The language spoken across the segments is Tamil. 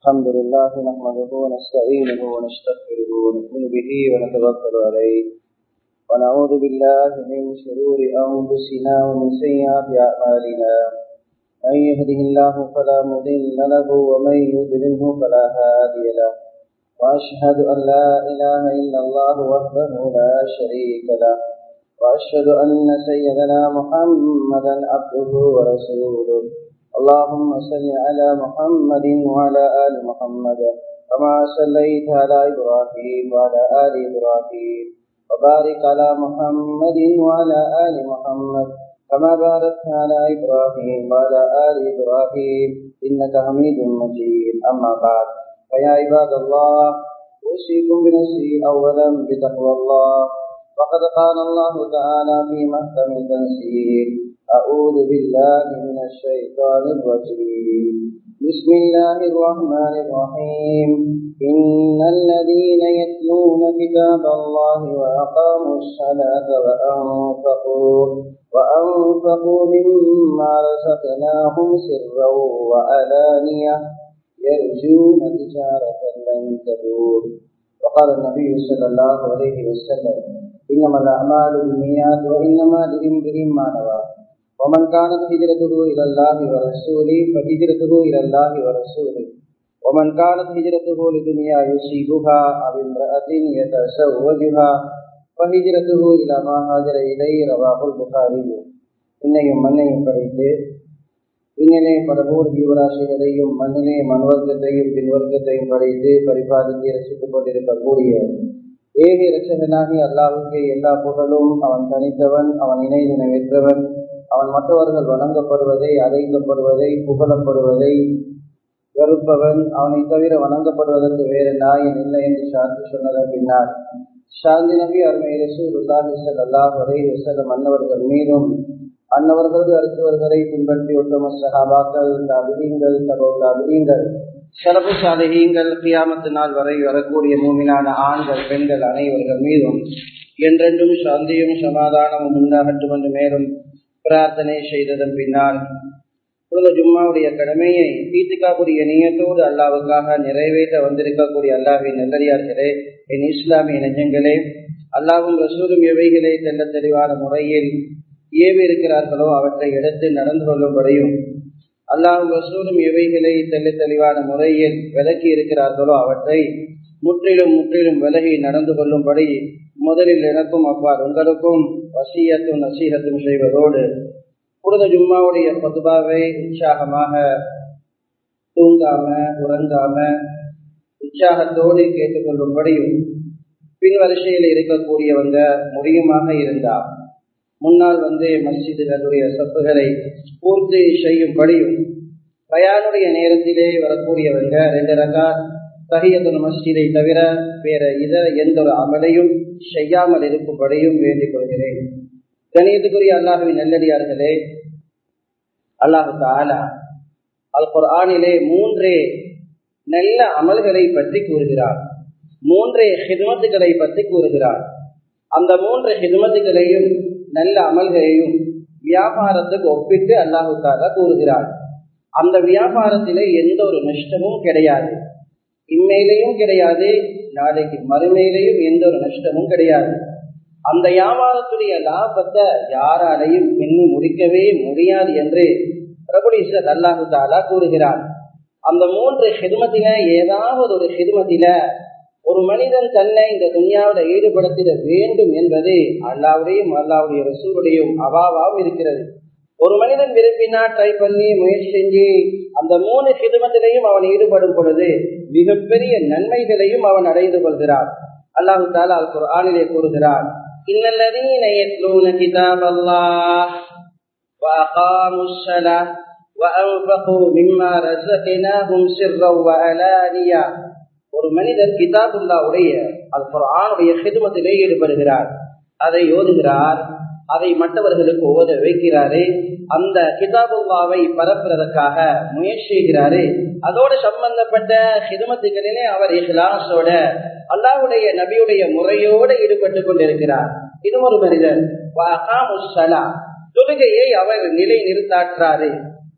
الحمد لله نحمده ونستعينه ونستغفره ونؤمن به ونتوكل عليه ونعوذ بالله من شرور أنفسنا ومن سيئات أعمالنا من يهده الله فلا مضل له ومن يضلله فلا هادي له وأشهد أن لا إله إلا الله وحده لا شريك له وأشهد أن سيدنا محمدا عبده ورسوله اللهم صل على محمد وعلى آل محمد كما صليت على إبراهيم وعلى آل إبراهيم وبارك على محمد وعلى آل محمد كما باركت على إبراهيم وعلى آل إبراهيم إنك حميد مجيد أما بعد فيا عباد الله أوصيكم بنفسي أولا بتقوى الله وقد قال الله تعالى في محكم التنزيل أعوذ بالله من الشيطان الرجيم بسم الله الرحمن الرحيم إن الذين يتلون كتاب الله وأقاموا الصلاة وأنفقوا مما رزقناهم سرا وعلانية يرجون تجارة لن تبور وقال النبي صلى الله عليه وسلم إنما الأعمال بالنيات وإنما لامرئ ما نوى ومن كانت هجرته إلى الله ورسوله فهجرته إلى الله ورسوله ومن كانت هجرته لدنيا يصيبها أو امرأة يتزوجها فهجرته إلى ما هاجر إليه رواه البخاري. இன்னையும் மண்ணையும் படைத்து விண்ணிலே பலபோர் ஜீவராசிகளையும் மண்ணிலே மண்வர்க்கத்தையும் பின்வர்க்கத்தையும் படைத்து பரிபாலித்து ரசித்துக் கொண்டிருக்கக்கூடிய ஏக இரட்சகனாகி அல்லாஹ்வுக்கே எல்லா புகழும். அவன் தனித்தவன், அவன் இணை நினைவற்றவன். அவன் மற்றவர்கள் வணங்கப்படுவதை, அழைக்கப்படுவதை, புகழப்படுவதை வெறுப்பவன். அவனை தவிர வணங்கப்படுவதற்கு வேறு நாயன் இல்லை என்று சாட்சி சொன்னதன் பின்னால் சாந்தி நபி அருமை ரசூலுல்லாஹி ஸல்லல்லாஹு அலைஹி வஸல்லம் அன்னவர்கள் மீதும் அன்னவர்களது அடுத்தவர்களை பின்பற்றி உத்தம சஹாபாக்கள், தாபிஈன்கள், தபூ தாபிஈன்கள், ஸலஃபு ஸாலிஹீன்கள், கியாமத் நாள் வரை வரக்கூடிய மூமினான ஆண்கள், பெண்கள் அனைவர்கள் மீதும் என்றென்றும் சாந்தியும் சமாதானமும் உண்டாகட்டும் என்று மேலும் பிரார்த்தனை செய்ததன் பின்னால் ஜும்மாவுடைய கடமையை ஈத்திகாவுடைய நியத்தோடு அல்லாஹ்வுக்காக நிறைவேற்ற வந்திருக்கக்கூடிய அல்லாஹ்வின் நல்லடியார்களே, என் இஸ்லாமிய நெஞ்சங்களே, அல்லாஹ்வும் ரசூலும் எவைகளை தெல்ல தெளிவான முறையில் ஏவி இருக்கிறார்களோ அவற்றை எடுத்து நடந்து கொள்ளும்படியும், அல்லாஹ்வும் ரசூலும் எவைகளை தெல்ல தெளிவான முறையில் விலக்கி இருக்கிறார்களோ அவற்றை முற்றிலும் விலகி நடந்து கொள்ளும்படி முதலில் எனக்கும் அப்பால் உங்களுக்கும் வசியத்தும் நசீகத்தும் செய்வதோடு புனித ஜும்மாவுடைய பதுபாவை உற்சாகமாக தூங்காம உறங்காம உற்சாகத்தோடு கேட்டுக்கொள்ளும்படியும், பின் வரிசையில் இருக்கக்கூடியவங்க முடியுமாக இருந்தால் முன்னால் மஸ்ஜிதுகளுடைய சப்புகளை பூர்த்தி செய்யும்படியும், பயானுடைய நேரத்திலே வரக்கூடியவங்க 2 ரகாத் தஹியத்துல் மஸ்ஜிதை தவிர வேற எந்த ஒரு அமலையும் செய்யாமல் இருக்கும்படியும் வேண்டிக் கொள்கிறேன். கணியத்துக்குரிய அல்லாஹ்வின் நல்லடியார்களே, அல்லாஹ் தஆலா அல் குர்ஆனிலே 3 நல்ல அமல்களை பற்றி கூறுகிறார். 3 ஹித்மத்துகளை பற்றி கூறுகிறார். அந்த 3 ஹித்மத்துகளையும் நல்ல அமல்களையும் வியாபாரத்துக்கு ஒப்பிட்டு அல்லாஹ் தஆலா கூறுகிறார். அந்த வியாபாரத்திலே எந்த ஒரு நஷ்டமும் கிடையாது, இம்மையிலையும் கிடையாது, நாளைக்கு மறுமையிலையும் எந்த ஒரு நஷ்டமும் கிடையாது. அந்த வியாபாரத்துடைய லாபத்தை யாராலையும் எண்ணி முடிக்கவே முடியாது என்று ரப்புல் இஸ்ஸத் அல்லாஹ் தஆலா கூறுகிறார். அந்த 3 ஹித்மத்தில ஏதாவது ஒரு ஹித்மத்தில ஒரு மனிதன் தன்னை இந்த துன்யாவில் ஈடுபடுத்திட வேண்டும் என்பது அல்லாஹ்வுடையும் அல்லாஹ்வுடைய ரசூலுடையும் அவாவாவும் இருக்கிறது. ஒரு மனிதன் விரும்பினா ட்ரை பண்ணி முயற்சி செஞ்சு அந்த 3 ஹித்மத்திலையும் அவன் ஈடுபடும் பொழுது மிகப்பெரிய நன்மைகளையும் அவன் அடைந்து கொள்கிறான். அல்லாஹ் தஆலா அல் குர்ஆனிலே கூறுகிறான், இன்னல்லதீன யத்லூன கிதாபல்லாஹ் வஅகாமுஸ் ஸலாத் வஅன்ஃபகு மிம்மா ரஸக்னாஹும் சிர்ரன் வஅலானியா. ஒரு மனிதர் கிதாபுல்லாஹ்வுடைய அல் குர்ஆனுடைய ஹித்மத்திலே ஈடுபடுகிறார், அதை ஓதுகிறார், அதை மற்றவர்களுக்கு ஓத வைக்கிறாரு, அந்த கிதாபுல்லாவை பரப்புறதுக்காக முயற்சி செய்கிறாரு. அதோடு சம்பந்தப்பட்ட ஹித்மத்துகளிலே அவர் இஹ்லாஸோட அல்லாஹ்வுடைய நபியுடைய முறையோடு ஈடுபட்டு கொண்டிருக்கிறார். இது ஒரு மனிதர். தொழுகையை அவர் நிலை நிறுத்தாற்றாரு.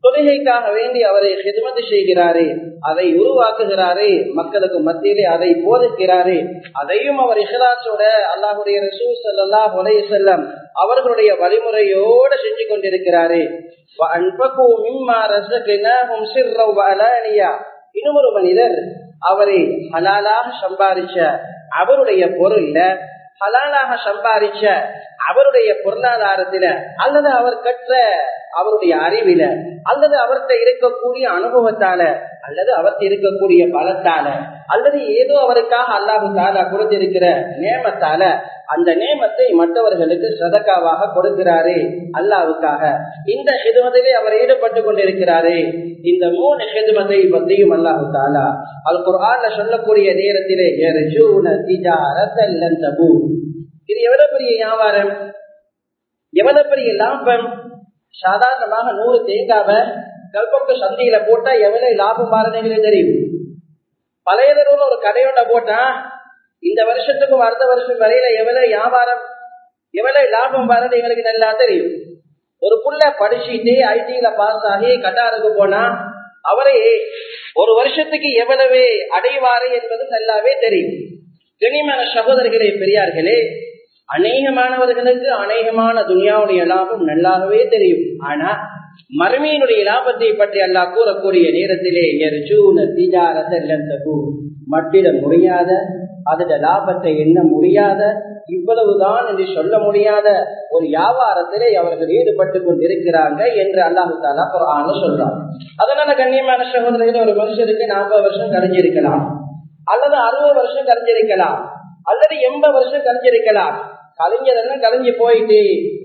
தொழுகைக்காக வேண்டி அவரை ஹிதமத் செய்கிறாரே, அதை உருவாக்குகிறாரே, மக்களுக்கு மத்தியிலே அதை போதிக்கிறாரே, அதையும் அவர் இஹ்லாஸோட அல்லாஹ்வுடைய ரசூல் ஸல்லல்லாஹு அலைஹி வஸல்லம் அவர்களுடைய வழிமுறையோடு செஞ்சு கொண்டிருக்கிறாரே. வஅன்ஃபகு மிம்மா ரஸக்னாஹும் சிர்ரன் வஅலானியா, இன்னொரு மனிதர் அவரை ஹலாலாக சம்பாதிச்ச அவருடைய பொருள்ல, ஹலாலாக சம்பாதிச்ச அவருடைய பொருளாதாரத்தில, அல்லது அவர் கற்ற அவருடைய அறிவில, அல்லது அவர்கிட்ட இருக்கக்கூடிய அனுபவத்தால, அல்லது அவர்கிட்ட இருக்கக்கூடிய பலத்தால, அல்லது ஏதோ அவருக்காக அல்லாஹு தஆலா கொடுத்திருக்கிற நேமத்தால அந்த நேமத்தை மற்றவர்களுக்கு சதக்காவாக கொடுக்கிறாரே அல்லாஹ்வுக்காக. இந்த ஹிதமத்திலே அவர் ஈடுபட்டு கொண்டிருக்கிறாரே. இந்த 3 ஹிதமத்தை பற்றியும் அல்லாஹு தஆலா அல் குர்ஆன்ல சொல்லக்கூடிய நேரத்திலே யர்ஜூன திஜாரத்தன் லன் தபூர், இது எவ்வளவு பெரிய வியாபாரம், எவ்வளவு பெரிய லாபம். சாதாரணமாக 100 தேங்காவை கல்பக்கு சந்தையில போட்டா எவ்வளவு லாபம் பாருங்களே தெரியும். பழைய தடவை ஒரு கடையோட போட்டா இந்த வருஷத்துக்கும் அடுத்த வருஷம் வரையில எவ்வளவு வியாபாரம், எவ்வளவு லாபம் பாருங்க எங்களுக்கு நல்லா தெரியும். ஒரு புள்ள படிச்சுட்டு ஐடில பாஸ் ஆகி கட்டாருக்கு போனா அவரே ஒரு வருஷத்துக்கு எவ்வளவு அடைவாரு என்பது நல்லாவே தெரியும். கண்ணியமான சகோதரர்களே, பெரியார்களே, அநேகமானவர்களுக்கு அநேகமான துனியாவுடைய லாபம் நல்லாவே தெரியும். ஆனா மறுமையினுடைய லாபத்தை பற்றி அல்லாஹ் கூறக்கூடிய நேரத்திலே மட்டிட முடியாத, அதோட லாபத்தை எண்ண முடியாத, இவ்வளவுதான் என்று சொல்ல முடியாத ஒரு வியாபாரத்திலே அவர்கள் ஈடுபட்டு கொண்டிருக்கிறாங்க என்று அல்லாஹ் தஆலா குர்ஆன்ல சொல்றார். அதனால கண்ணியமான சகோதரர்களே, ஒரு மனுஷருக்கு 40 வருஷம் கழிஞ்சிருக்கலாம், அல்லது 60 வருஷம் கழிஞ்சிருக்கலாம், அல்லது 80 வருஷம் கழிஞ்சிருக்கலாம். கழிஞ்சதெல்லாம் கழிஞ்சு போயிட்டு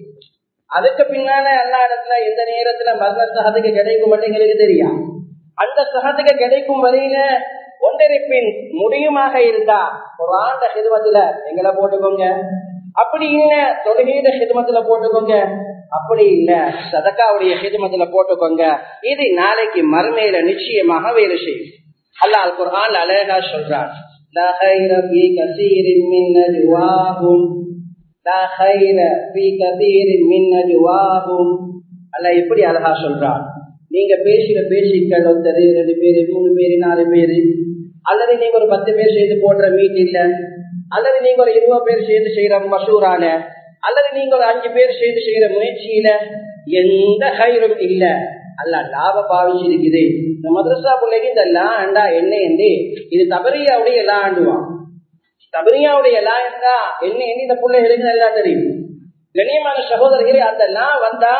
அதுக்கு பின்னால எல்லா இடத்துல எந்த நேரத்துல மரண சகத்துக்கு கிடைக்கும் எங்களுக்கு தெரியும். அந்த சகத்துக்கு கிடைக்கும் வரையில ஒன்றிருப்பின் முடியுமாக இருந்தா ஒரு ஆண்ட ஹிதமத்துல எங்களை போட்டுக்கோங்க, அப்படி இல்ல தொழுகையிட ஹிதமத்துல போட்டுக்கோங்க, அப்படி இல்ல சதக்காவுடைய ஹிதமத்துல போட்டுக்கோங்க. இது நாளைக்கு மறுமையில நிச்சயமாக வேலை செய்யும். அல்லாஹ் அல் குர்ஆன் அழகா சொல்றான், லா கைர ஃபீ கஸீரின் மின் நஜ்வாஹும், லா கைர ஃபீ கஸீரின் மின் நஜ்வாஹும். அல்லாஹ் எப்படி அழகா சொல்றான், நீங்க பேசுற பேசிக்கள் ஒருத்தர் 2 பேரு 3 பேரு 4 பேரு, அல்லது நீங்க ஒரு 10 பேர் சேர்ந்து போடுற மீட்டிங்ல, அல்லது நீங்க ஒரு 20 பேர் சேர்ந்து செய்யற மசூரால, அல்லது நீங்க ஒரு 5 பேர் சேர்ந்து செய்யற முயற்சியில எந்த கைரும் இல்ல. அல்லாஹ் லாப பாவிச்சிருக்குது. இந்த மதரசா பிள்ளைக்கு இந்த லா ஆண்டா என்ன என்று இது தபரியாவுடைய லா ஆண்டுவான். தபரியாவுடைய லா என்றா என்ன இந்த பிள்ளைகளுக்கு நல்லா தெரியும். கண்ணியமான சகோதரர்களே, அந்த லா வந்தா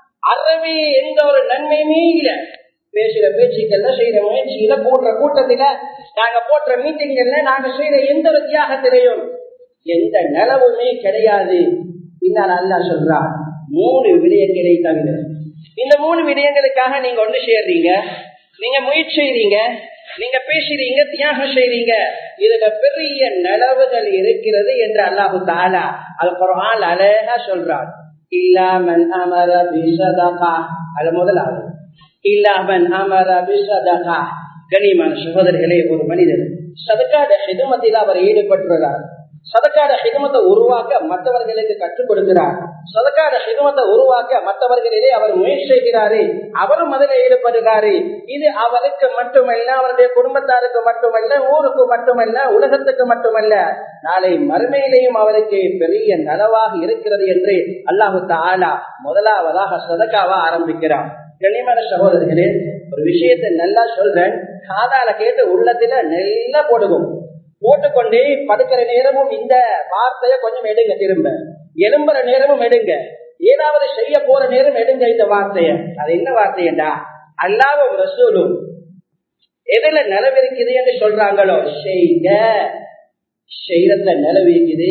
அறவே எந்த ஒரு நன்மையுமே இல்லை. பேசுற பேச்சுக்கள்ல, செய்யற முயற்சியில, போடுற கூட்டத்தில, நாங்க போடுற மீட்டிங்கள்ல, நாங்க செய்யற எந்த ஒரு தியாகத்திலையும் எந்த நிலவுமே கிடையாது. பின்னால் அல்லாஹ் சொல்றான், 3 விடயங்களை தவிர இந்த 3 விடயங்களுக்காக நீங்க ஒன்று சேர்றீங்க, நீங்க முயற்சி செய்றீங்க, நீங்க பேசுறீங்க, தியாகம் செய்றீங்க, இதுல பெரிய நிலவுகள் இருக்கிறது என்று அல்லாஹ் தஆலா அல் குர்ஆன் அழகா சொல்றான். இல்லா மன் அமர பிஸதகா, அது முதலாவது. இல்லா மன் அமர பிஸதகா. கண்ணியமான சகோதரர்களே, ஒரு மனிதர் சதக்காட ஹிதமத்தில் அவர் ஈடுபட்டுள்ளார். சதக்காட ஹிதமத்தை உருவாக்க மற்றவர்களுக்கு கற்றுக் கொடுக்கிறார். சதக்காட ஹிதமத்தை உருவாக்க மற்றவர்களிலே அவர் முயற்சி செய்கிறாரு, அவரும் அதில் ஈடுபடுகிறாரு. இது அவருக்கு மட்டுமல்ல, அவருடைய குடும்பத்தாருக்கு மட்டுமல்ல, ஊருக்கு மட்டுமல்ல, உலகத்துக்கு மட்டுமல்ல, நாளை மறுமையிலேயும் அவருக்கு பெரிய நலவாக இருக்கிறது என்று அல்லாஹ் தஆலா முதலாவதாக சதக்காவா ஆரம்பிக்கிறார். கண்ணியமான சகோதரர்களே, ஒரு விஷயத்தை நல்லா சொல்றேன், காதால கேட்டு உள்ளத்துல நல்லா போடுவோம். போட்டுக்கொண்டே படுக்கிற நேரமும் இந்த வார்த்தைய கொஞ்சம் எடுங்க, திரும்ப எழும்புற நேரமும் எடுங்க, ஏதாவது செய்ய போற நேரம் எடுங்க இந்த வார்த்தைய. அது என்ன வார்த்தையண்டா, அல்லாஹ்வும் ரசூலும் எதுல நிலவிருக்குது என்று சொல்றாங்களோ செய்க, செய்யறதுல நிலவிருக்குது.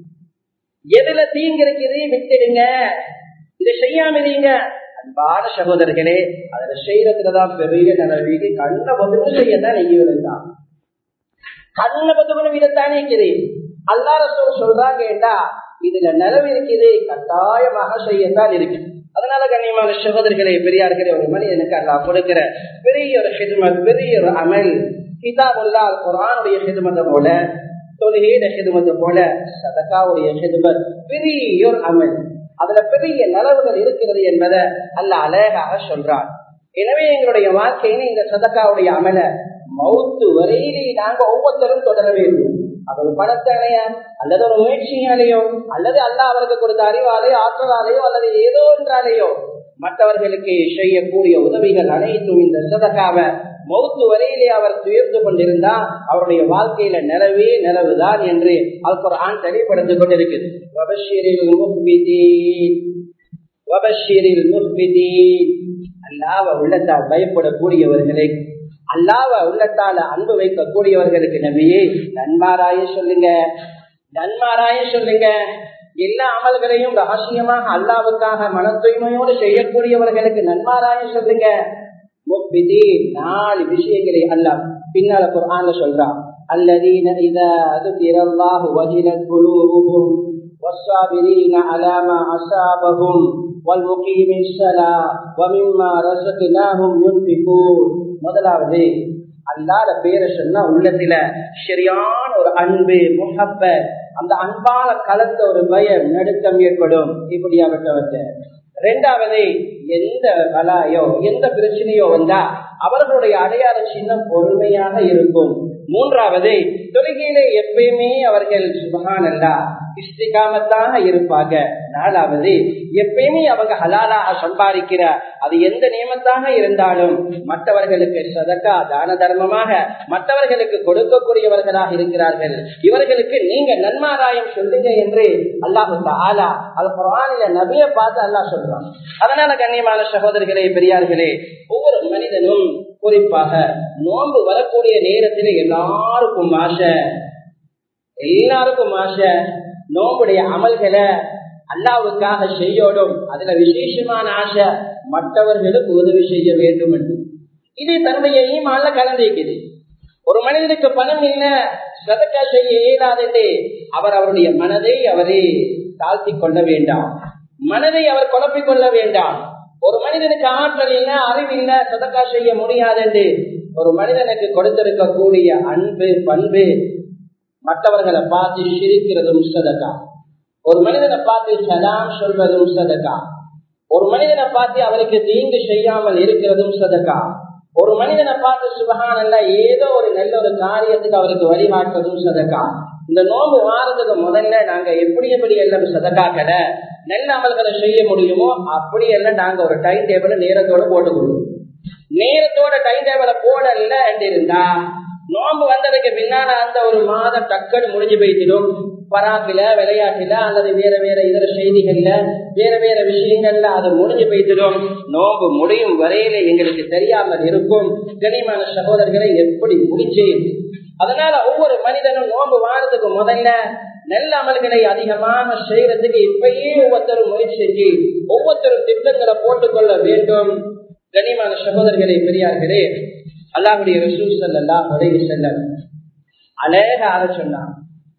எதுல தீங்கு இருக்குது விட்டுடுங்க, இதை செய்யாம இருங்க. அன்பான சகோதரர்களே, அதுல செய்யறதுலதான் பெரிய நிலவிக்கு. கண்ண பதுக்கு செய்யத்தான் நெய்யுதான், கண்ண பதுக்கு விடத்தானே இருக்குது. அல்லாஹ் ரசூல் சொல்றாங்கடா, இதுல நிலவு இருக்குது, கட்டாயமாக செய்யத்தான் இருக்கு. அதனால கண்ணியமான சகோதரர்களே, பெரியார்களே, ஒரு மனிதனுக்கு அல்லாஹ் கொடுக்கிற பெரிய ஒரு ஹிதமத், பெரிய ஒரு அமல், கிதாபுல்லாஹ் குர்ஆனுடைய ஹிதமத்தை போல, தொழுகையுடைய ஹிதமத்தை போல சதகாவுடைய ஹிதமத் பெரிய ஒரு அமல். அதுல பெரிய நலவுகள் இருக்கிறது என்பதை அல்லாஹ் அழகாக சொல்றான். எனவே எங்களுடைய வாழ்க்கையில இந்த சதக்காவுடைய அமல மௌத்து வரையிலே நாங்க ஒவ்வொருத்தரும் தொடர வேண்டும். அது ஒரு பணத்தாலேயோ அல்லது ஒரு முயற்சியாலேயோ அல்லது அல்லாஹ் அவருக்கு கொடுத்த அறிவாலேயோ ஆற்றலாலேயோ அல்லது ஏதோ ஒன்றாலேயோ மற்றவர்களுக்கு செய்யக்கூடிய உதவிகள் அனைத்தும் இந்த சதக்காவை மௌத்து வரையிலே அவர் துயர்ந்து கொண்டிருந்தா அவருடைய வாழ்க்கையில நிலவுதான் என்று அல் குர்ஆன் தெளிவுபடுத்திக் கொண்டிருக்கிறது. அல்லாஹ்வை உள்ளத்தால் பயப்படக்கூடியவர்களை, அல்லாஹ்வை உள்ளத்தால அன்பு வைக்கக்கூடியவர்களுக்கு நபியே நன்மாராய சொல்லுங்க, நன்மாராய சொல்லுங்க. எல்லா அமல்களையும் ரகசியமாக அல்லாஹ்வுக்காக மன தூய்மையோடு செய்யக்கூடியவர்களுக்கு நன்மாராய சொல்லுங்க. முஃபிதி 4 விஷயங்களை அல்லாஹ் பின்னால குர்ஆன்ல சொல்றான். அல்லதீன இதா ذكرல்லாஹு வஜிலத் குலூபுஹும் வஸ்ஸாபிரீன அலா மா அஸாபஹும் வல்முகீமிஸ் ஸலாத் வமிம்மா ரஸக்னாஹும் யுன்ஃபிகூன். முதலாவது அல்லாஹ்ட பேரை சொன்னா உள்ளத்தில சரியான ஒரு அன்பு முஹப்பத், அந்த அன்பால கலந்த ஒரு பயம் நடுக்கம் ஏற்படும். இப்படியாகப்பட்டவற்றை. இரண்டாவது, எந்த பலாயோ எந்த பிரச்சனையோ வந்தா அவர்களுடைய அடையாள சின்னம் பொறுமையாக இருக்கும். மூன்றாவது, தொழுகையிலே எப்பயுமே அவர்கள் சுப்ஹானல்லாஹ் இஸ்திகாமத்தாக இருப்பாங்க. நாலாவது, எப்பயுமே அவங்க ஹலாலாக சம்பாதிக்கிற அது எந்த நியமத்தாக இருந்தாலும் மற்றவர்களுக்கு சதக்கா தான தர்மமாக மற்றவர்களுக்கு கொடுக்கக்கூடியவர்களாக இருக்கிறார்கள். இவர்களுக்கு நீங்க நன்மாராயம் சொல்லுங்க என்று அல்லாஹ் தஆலா அல் குர்ஆனில நபியை பார்த்து அல்லாஹ் சொல்றான். அதனால கண்ணியமான சகோதரர்களே, பெரியார்களே, ஒவ்வொரு மனிதனும் குறிப்பாக நோன்பு வரக்கூடிய நேரத்தில் எல்லாருக்கும் ஆசை நோம்புடைய அமல்களை அல்லாஹ்வுக்காக செய்யோடும். அதுல விசேஷமான ஆசை மற்றவர்களுக்கு உதவி செய்ய வேண்டும் என்று. இது தன்னுடைய ஈமான்ல கலந்திருக்குது. ஒரு மனிதனுக்கு பணம் இல்ல, சதக்கா செய்ய இயலாது, அவருடைய மனதை அவரே தாழ்த்தி கொள்ள வேண்டாம், மனதை அவர் குழப்பிக் கொள்ள வேண்டாம். ஒரு மனிதனுக்கு ஆற்றல் இல்ல, அறிவு இல்ல, சதக்கா செய்ய முடியாது என்று ஒரு மனிதனுக்கு கொடுத்திருக்கக்கூடிய அன்பு பண்பு மற்றவர்களை பார்த்து சிரிக்கிறதும் சதக்கா, ஒரு மனிதனை பார்த்து சலாம் சொல்வதும் சதக்கா, ஒரு மனிதனை பார்த்து அவருக்கு தீங்கு செய்யாமல் இருக்கிறதும் சதக்கா, ஒரு மனிதனை பார்த்து சுப்ஹானல்லாஹ் ஏதோ ஒரு நல்ல ஒரு காரியத்துக்கு அவருக்கு வழிகாட்டுறதும் சதக்கா. இந்த நோன்பு வாரத்துக்கு முதல்ல நாங்க எப்படி எல்லாம் சதக்காக்களை நல்ல அமல்களை செய்ய முடியுமோ அப்படி எல்லாம் நாங்க ஒரு டைம் டேபிள நேரத்தோட போட்டுக்கொள்வோம். நேரத்தோட டைம் டேபிள போடல இருந்தா நோன்பு வந்ததுக்கு பின்னால அந்த ஒரு மாதம் டக்குன்னு முடிஞ்சு போய்த்திடும். பராக்கில விளையாட்டுல அல்லது வேற இதர செய்திகள்ல வேற விஷயங்கள்ல அது முடிஞ்சு போய்த்திடும். நோன்பு முடியும் வரையில எங்களுக்கு தெரியாமல் இருக்கும். கனிமான சகோதரர்களை எப்படி முடிச்சு. அதனால ஒவ்வொரு மனிதனும் நோன்பு வாரத்துக்கு முதல்ல நல்ல அமல்களை அதிகமாக செய்யறதுக்கு இப்பயே ஒவ்வொருத்தரும் முயற்சி செஞ்சு ஒவ்வொருத்தரும் திட்டங்களை போட்டுக்கொள்ள வேண்டும். கனிமான சகோதரர்களே, பெரியார்களே, அல்லாஹ்வுடைய ரசூல் ஸல்லல்லாஹு அலைஹி வஸல்லம் அழகாக சொன்னார்,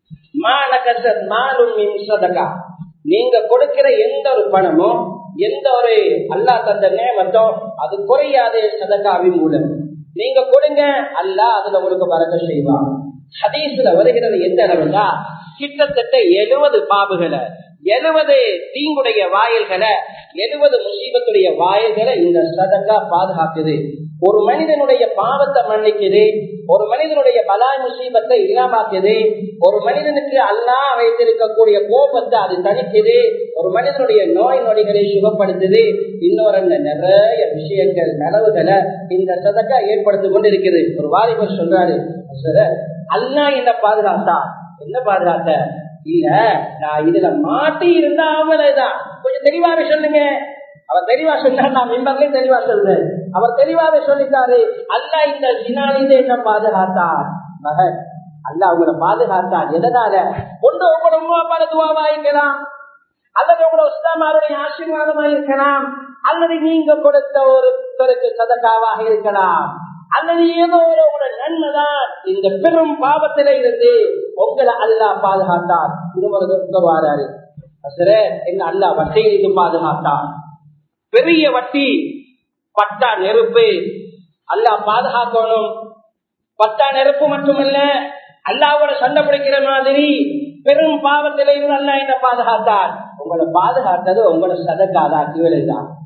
நீங்க கொடுக்கிற எந்த ஒரு பணமோ எந்த ஒரு அல்லாஹ் தந்த நேமத்தோ அது குறையாதே சதகாவின் மூலம் நீங்க கொடுங்க, அல்லாஹ் அதுல உங்களுக்கு பரக்கத் செய்வான். ஹதீஸ்ல வருகிறது எந்த அளவுனா கிட்டத்தட்ட 70 பாபுகளை 70 தீங்குடைய வாயில்களை 70 முசீபத்துடைய வாயில்களை இந்த சதகா பாதுகாக்குது. ஒரு மனிதனுடைய பாவத்தை மன்னிக்குது, ஒரு மனிதனுடைய பலாய் முசீபத்தை இல்லாமாக்குது, ஒரு மனிதனுக்கு அல்லாஹ் வைத்திருக்கக்கூடிய கோபத்தை அது தணிக்குது, ஒரு மனிதனுடைய நோய் நொடிகளை சுகப்படுத்துது. இன்னொரு நிறைய விஷயங்கள் நலவுகளை இந்த சதகா ஏற்படுத்திக் கொண்டிருக்கிறது. ஒரு வாலிபர் சொல்றாரு, அல்லாஹ் என்ன பாதுகாத்தா? என்ன பாதுகாத்த? இல்ல, நான் இதுல மாட்டி இருந்தா அவ்வளவுதான். கொஞ்சம் தெளிவாவே சொல்லுங்க. அவர் தெளிவா சொன்னார், நான் மிம்பர்லயும் தெளிவா சொல்றேன். அவர் தெளிவாவே சொல்லிட்டாரு, அல்லாஹ் இந்த ஜினாலிலே என்ன பாதுகாத்தார்? மகன், அல்லாஹ் உங்களை பாதுகாத்தார். எதனால? ஒன்று உங்களோட உமா பரதுவாவா இருக்கலாம், அல்லது உங்களோட உஸ்தாமாருடைய ஆசீர்வாதமா இருக்கலாம், அல்லது நீங்க கொடுத்த ஒருத்தருக்கு சதகாவாக இருக்கலாம், அல்லது ஏதோ ஒரு நன்மைதான். இந்த பெரும் பாவத்தில இருந்து உங்களை அல்லாஹ் பாதுகாத்தார். திருமணம் என்ன அல்லாஹ் வட்டியிலிருந்து பாதுகாத்தார். பெரிய வட்டி, பட்டா நெருப்பு அல்லாஹ் பாதுகாக்கணும். பட்டா நெருப்பு மட்டுமல்ல, அல்லாஹ்வோட சண்டை பிடிக்கிற மாதிரி பெரும் பாவத்தில இருந்து அல்லாஹ் என்ன பாதுகாத்தார்? உங்களை பாதுகாத்தது உங்களோட சதக்காதான், கீழே தான்.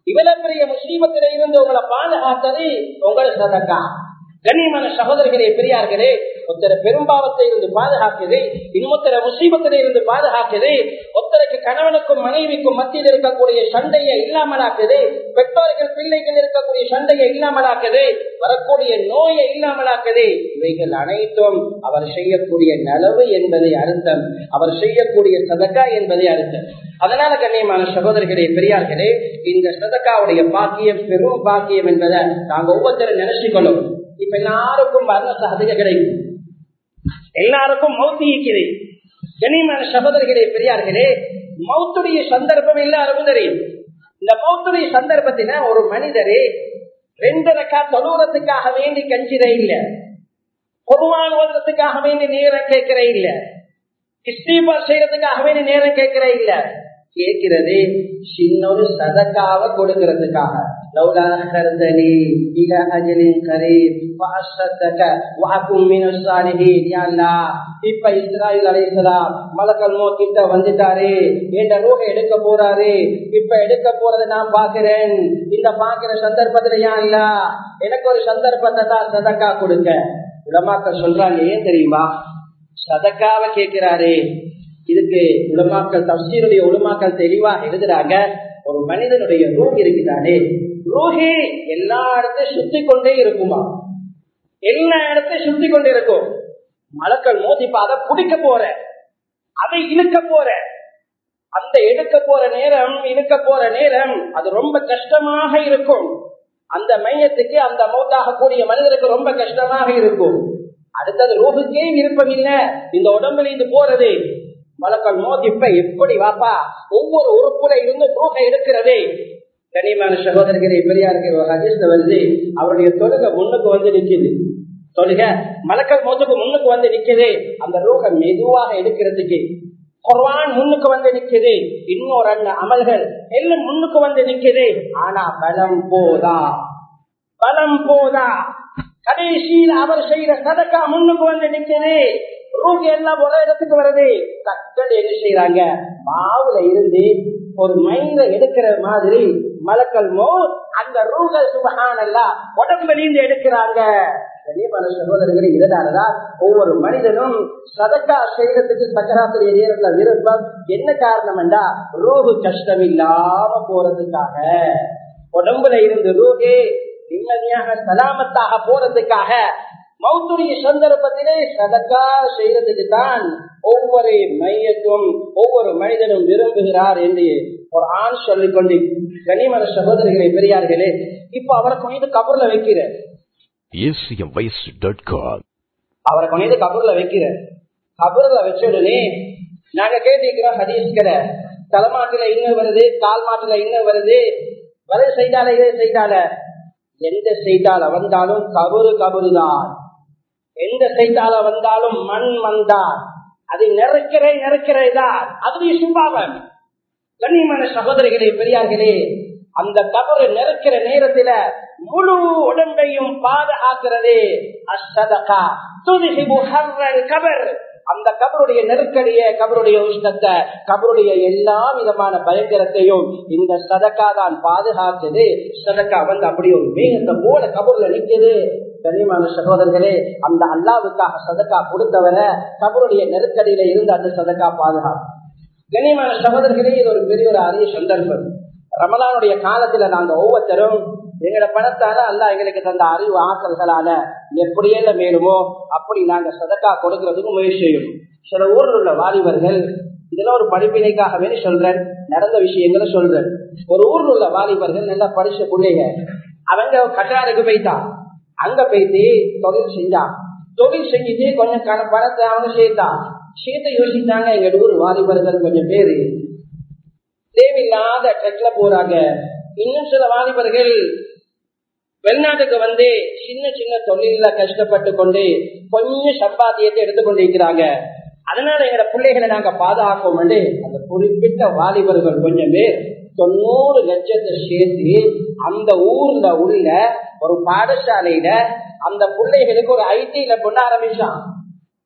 இவ்வளவு பெரிய முசீபத்தில இருந்து உங்களை பாதுகாத்தது உங்களை சதக்கா. கண்ணியமான சகோதரர்களே, பெரியார்களே, ஒருத்தர பெரும்பாவத்தை இருந்து பாதுகாக்குது, இன்னொருத்தர முசீபத்தில இருந்து பாதுகாக்குது, ஒருத்தருக்கு கணவனுக்கும் மனைவிக்கும் மத்தியில் இருக்கக்கூடிய சண்டையை இல்லாமலாக்குது, பெற்றோர்கள் பிள்ளைகள் இருக்கக்கூடிய சண்டையை இல்லாமலாக்குது, வரக்கூடிய நோயை இல்லாமலாக்குது. இவைகள் அனைத்தும் அவர் செய்யக்கூடிய நலவு என்பதை அர்த்தம், அவர் செய்யக்கூடிய சதக்கா என்பதை அர்த்தம். அதனால கண்ணியமான சகோதரர்களே, பெரியார்களே, இந்த சதக்காவுடைய பாக்கியம் பெரும் பாக்கியம் என்பதை நாங்க ஒவ்வொருத்தரும் நினைச்சுக்கணும். இப்ப எல்லாருக்கும் அதிக கிடைக்கும், எல்லாருக்கும் மௌத்தி இருக்கிறது. கண்ணியமான சகோதரர்களே, பெரியார்களே, மௌத்துடைய சந்தர்ப்பம் எல்லாருக்கும் தெரியும். இந்த மௌத்துடைய சந்தர்ப்பத்தில ஒரு மனிதரே 2 ரக்காத் தொழுவதற்காக வேண்டி கஞ்சிட இல்ல, குர்ஆன் ஓதுறதுக்காக வேண்டி நேரம் கேட்கிற இல்ல, இஸ்திக்பார் செய்யறதுக்காக வேண்டி நேரம் கேட்கிற இல்ல, கேட்கிறது சின்ன ஒரு சதக்காவை கொடுக்கிறதுக்காக. லௌலா அஹர்தனி இலா அஜலின் கரீப் ஃபஅஸ்தக வஅகும் மினஸ் சாலிஹீன். யா அல்லாஹ், இப்ப இஸ்ராயில் அலைஹிஸ்ஸலாம் மலக்கல் மௌத் கிட்ட வந்துட்டாரு, என்ற ரூஹை எடுக்க போறாரு, இப்ப எடுக்க போறதை நான் பாக்குறேன். இந்த பாக்குற சந்தர்ப்பத்துல யா அல்லாஹ் எனக்கு ஒரு சந்தர்ப்பத்தை தான் சதக்கா கொடுக்க. உலமாக்கள் சொல்றாங்க, ஏன் தெரியுமா? சதக்காவை கேட்கிறாரு. இதுக்கு உலமாக்கள், தஃசீருடைய உலமாக்கள் தெளிவா எழுதுறாங்க, ஒரு மனிதனுடைய ரூஹ் இருக்கிறானே, ரூஹே எல்லா இடத்தையும் சுத்தி கொண்டே இருக்குமா, எல்லா இடத்தையும் சுத்தி கொண்டே இருக்கும். மலக்கள் மோதிப்பா அதை குடிக்க போற, அதை இழுக்க போற, அந்த எடுக்க போற நேரம், இழுக்க போற நேரம் அது ரொம்ப கஷ்டமாக இருக்கும். அந்த மையத்துக்கு, அந்த மௌத்தாக கூடிய மனிதனுக்கு ரொம்ப கஷ்டமாக இருக்கும். அடுத்தது ரூஹுக்கே விருப்பம் இல்ல இந்த உடம்புல இருந்து போறது. மலக்கள் மௌத் இப்ப எப்படி வாப்பா ஒவ்வொரு உறுப்புல இருந்து ரூஹை எடுக்கிறதே. கனிமான சகோதரர்களே, பெரியார்கள், ஒரு ஹதீஸ்ல வந்து அவருடைய தொழுகை முன்னுக்கு வந்து நிக்குது. தொழுகை மலக்கள் மௌத்துக்கு முன்னுக்கு வந்து நிக்குது. அந்த ரூஹை மெதுவாக எடுக்கிறதுக்கு குர்ஆன் முன்னுக்கு வந்து நிக்குது, இன்னொரு அமல்கள் எல்லாம் முன்னுக்கு வந்து நிக்குது. ஆனா பலம் போதா, பலம் போதா. கடைசியில் அவர் செய்யற சதக்கா முன்னுக்கு வந்து நிக்குது. ரூஹ் எல்லாம் ஒரு இடத்துக்கு வருது. தக்கல் என்ன செய்யறாங்க, மாவுல இருந்து ஒரு மயில எடுக்கிற மாதிரி மலக்கல் மௌத் அந்த ரூஹல் சுப்ஹானல்லாஹ் உடம்புல இருந்து எடுக்கிறாங்க. சகோதரர்களே, இதனாலதான் ஒவ்வொரு மனிதனும் சதக்கா செய்யறதுக்கு சக்கராத்துடைய நேரத்துல விருப்பம். என்ன காரணம் என்றா, ரூஹு கஷ்டம் இல்லாம போறதுக்காக, உடம்புல இருந்து ரூஹே நிம்மதியாக சலாமத்தாக போறதுக்காக. மௌத்துடைய சந்தர்ப்பத்திலே சதக்கா செய்யறதுக்கு தான் ஒவ்வொரு மையத்தும் ஒவ்வொரு மனிதனும் விரும்புகிறார் என்று குர்ஆன் சொல்லிக் கொண்டு. கனிமன சகோதரர்களே, பெரியார்களே, இப்ப அவரை கொண்டு கபர்ல வைக்கிற, அவரை கொண்டு கபர்ல வைக்கிற, கபர்ல வச்ச உடனே நாங்க கேட்டிருக்கிறோம் ஹதீஸ்கிற, தலைமாட்டில இன்னும் வருது, கால் மாட்டில இன்னும் வருது, வரை செய்தால இதே செய்தால, எந்த செய்தால வந்தாலும் கபரு கபருதான், எந்த செய்தால வந்தாலும் மண் வந்தான், அது நெருக்கிறதான், அதுவே சுபாவம். கண்ணியமான சகோதரிகளே, பெரியார்களே, அந்த கபரு நெருக்கிற நேரத்துல முழு உடம்பையும் பாதுகாக்கிறது அஸ்ஸதகா துذஹிபு ஹர்ரல் கபர். அந்த கபருடைய நெருக்கடிய, கபருடைய உஷ்ணத்தை, கபருடைய எல்லா விதமான பயங்கரத்தையும் இந்த சதக்கா தான் பாதுகாக்குது. சதக்கா வந்து அப்படி ஒரு மேகத்தை போல கபருல நிக்குது. கண்ணியமான சகோதரர்களே, அந்த அல்லாஹ்வுக்காக சதக்கா கொடுத்தவரை கபருடைய நெருக்கடியில இருந்து அந்த சதக்கா பாதுகாக்கும். கண்ணியமான சகோதரர்களே, இது ஒரு பெரிய ஒரு அரிய சந்தர்ப்பம். ரமலானுடைய காலத்துல நாங்க ஒவ்வொருத்தரும் எங்களோட பணத்தால அல்லாஹ் எங்களுக்கு தந்த அறிவு ஆற்றல்களால எப்படியெல்லாம் மேலுமோ அப்படி நாங்க சதக்கா கொடுக்கறதுக்கு முயற்சி செய்யும். சில ஊர்ல உள்ள வாலிபர்கள், இதெல்லாம் ஒரு படிப்பினைக்காக வேண்டி சொல்றேன், நடந்த விஷயங்களை சொல்றேன். ஒரு ஊர்ல உள்ள வாலிபர்கள் நல்லா படிச்ச பிள்ளைங்க, அவங்க கட்டாருக்கு போயிட்டான். அங்க போயிட்டு தொழில் செஞ்சான். தொழில் செஞ்சுட்டு கொஞ்சம் பணத்தை அவங்க சேர்த்தான். சேர்த்து யோசித்தாங்க, எங்க ஊர் வாலிபர்கள் கொஞ்சம் பேரு தேவையில்லாத ட்ரெக்ல போறாங்க. இன்னும் சில வாலிபர்கள் வெளிநாட்டுக்கு வந்து சின்ன சின்ன தொழில கஷ்டப்பட்டு கொண்டு கொஞ்சம் சம்பாத்தியத்தை எடுத்துக்கொண்டிருக்கிறாங்க. அதனால எங்க பிள்ளைகளை நாங்க பாதுகாப்போம். அந்த குறிப்பிட்ட வாலிபர்கள் கொஞ்சம் பேர் 90 லட்சத்தை சேர்த்து அந்த ஊர்ல உள்ள ஒரு பாடசாலையில அந்த பிள்ளைகளுக்கு ஒரு ஐடில கொண்டு ஆரம்பிச்சான்.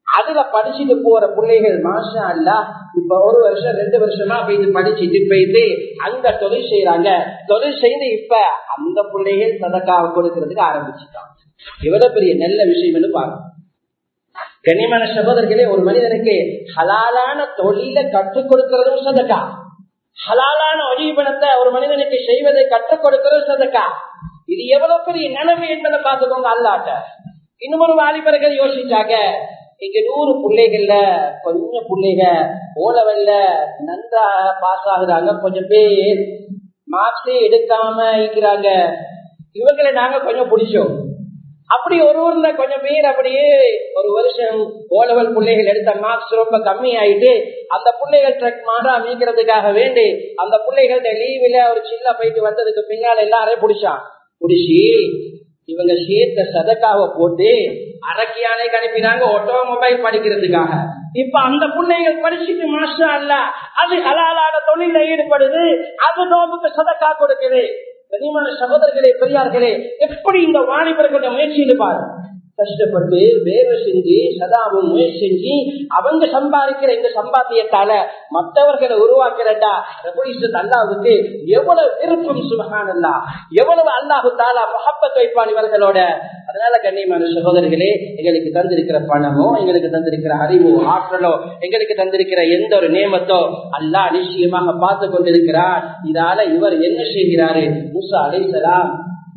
அதுல படிச்சுட்டு போற பிள்ளைகள் மாஷா அல்லாஹ் இப்ப 1 வருஷம் 2 வருஷமா போயிட்டு படிச்சுட்டு போயிட்டு அங்க தொழில் செய்யறாங்க. தொழில் செய்து இப்ப அந்த பிள்ளைகள் சதக்காவை கொடுக்கறதுக்கு ஆரம்பிச்சுட்டாங்க. எவ்வளவு பெரிய நல்ல விஷயம் பாருங்க. கண்ணியமான சகோதரர்களே, ஒரு மனிதனுக்கு ஹலாலான தொழில கற்றுக் கொடுக்கிறதும் சதக்கா, ஹலாலான வழிபணத்தை ஒரு மனிதனுக்கு செய்வதை கற்றுக் கொடுக்கிறது சதக்கா. இது எவ்வளவு பெரிய நிலைமை என்பதை பார்த்துக்கோங்க அல்லாட்ட. இன்னொரு வாலிபர்கள் யோசிச்சாங்க, இங்க 100 பிள்ளைகள்ல கொஞ்சம் பிள்ளைக ஓலவல்ல நன்றா பாஸ் ஆகுறாங்க, கொஞ்சம் பேர் மார்க்ஸே எடுக்காம இருக்கிறாங்க, இவங்களை நாங்க கொஞ்சம் பிடிச்சோம். அப்படி ஒரு ஊர்ல கொஞ்சம் பேர் அப்படியே 1 வருஷம் ஓலவல் பிள்ளைகள் எடுத்த மார்க்ஸ் ரொம்ப கம்மி ஆயிட்டு அந்த பிள்ளைகள் ட்ரக் மாறா மீக்கிறதுக்காக வேண்டி அந்த பிள்ளைகள்ட்ட லீவ்ல ஒரு சின்ன போயிட்டு வந்ததுக்கு பின்னால எல்லாரையும் பிடிச்சி இவங்க சேர்த்த சதக்காவை போட்டு அரக்கியானைக்கு அனுப்பினாங்க ஆட்டோமொபைல் படிக்கிறதுக்காக. இப்ப அந்த பிள்ளைகள் படிச்சுட்டு மாஷா அல்லாஹ் அது ஹலாலான தொழில ஈடுபடுது, அது நோம்புக்கு சதக்கா கொடுக்குது. கனிமான சகோதரர்களே, பெரியார்களே, எப்படி இந்த வாலிபர்களோட முயற்சின்னு பாரு. கஷ்டப்பட்டு வேலை செஞ்சு சதாவும் முயற்சி செஞ்சு அவங்க சம்பாதிக்கிற இந்த சம்பாத்தியத்தால மற்றவர்களை உருவாக்குறா அல்லாஹ்வுக்கு எவ்வளவு விருப்பம். சுப்ஹானல்லாஹ், எவ்வளவு அல்லாஹு தஆலா முஹப்பத் வைப்பான் இவர்களோட. அதனால கண்ணியமான சகோதரர்களே, எங்களுக்கு தந்திருக்கிற பணமோ, எங்களுக்கு தந்திருக்கிற அறிவோ, ஆற்றலோ, எங்களுக்கு தந்திருக்கிற எந்த ஒரு நேமத்தோ அல்லாஹ் நிச்சயமாக பார்த்து கொண்டிருக்கிறார். இதால இவர் என்ன செய்கிறாரு? மூசா அலைஹிஸ்ஸலாம்